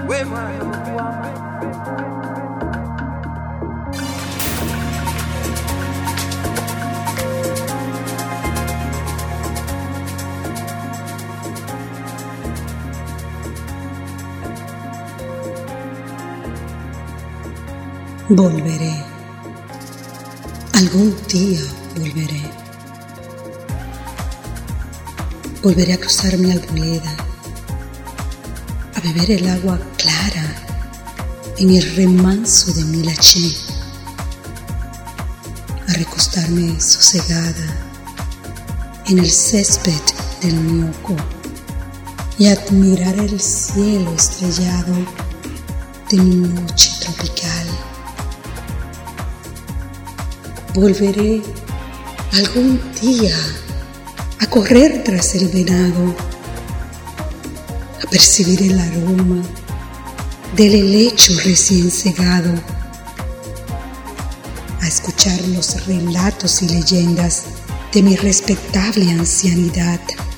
Volveré. Algún día volveré. Volveré a cruzar mi arboleda, a beber el agua clara en el remanso de mi laché, a recostarme sosegada en el césped del ñoco y admirar el cielo estrellado de mi noche tropical. Volveré algún día a correr tras el venado, a percibir el aroma del helecho recién segado, a escuchar los relatos y leyendas de mi respetable ancianidad.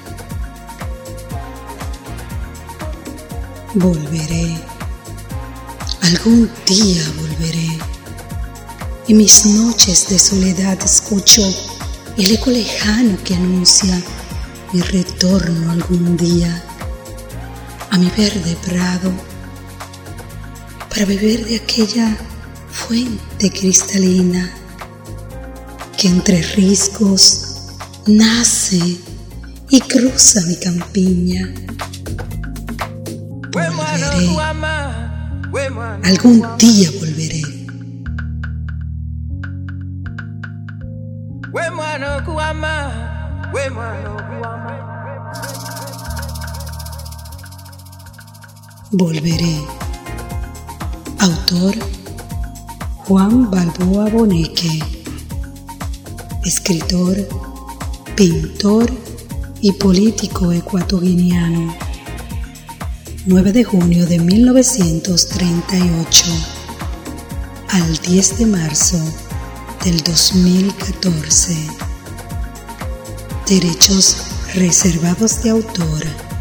Volveré, algún día volveré. Y mis noches de soledad escucho el eco lejano que anuncia mi retorno algún día a mi verde prado para beber de aquella fuente cristalina que entre riscos nace y cruza mi campiña. Volveré, algún día volveré. Volveré. Autor Juan Balboa Boneque. Escritor, pintor y político ecuatoguineano. 9 de junio de 1938 al 10 de marzo del 2014. Derechos reservados de autor.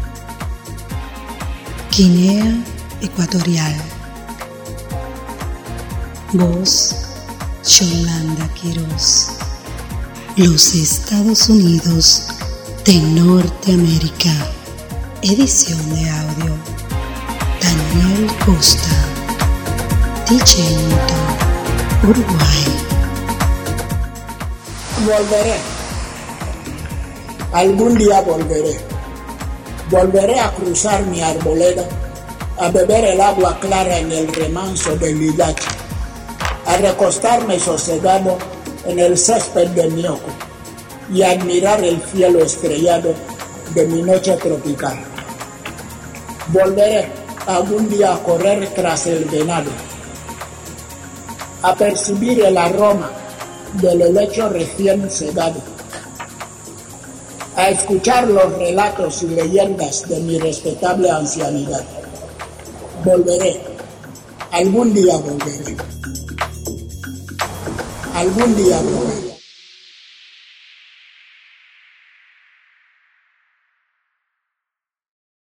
Guinea Ecuatorial. Voz Yolanda Quiroz. Los Estados Unidos de Norteamérica. Edición de audio Daniel Costa. DJ Muto, Uruguay. Volveré. Algún día volveré. Volveré a cruzar mi arboleda, a beber el agua clara en el remanso del lilache, a recostarme sosegado en el césped de ñoco y a admirar el cielo estrellado de mi noche tropical. Volveré algún día a correr tras el venado, a percibir el aroma del helecho recién segado, a escuchar los relatos y leyendas de mi respetable ancianidad. Volveré, algún día volveré. Algún día volveré.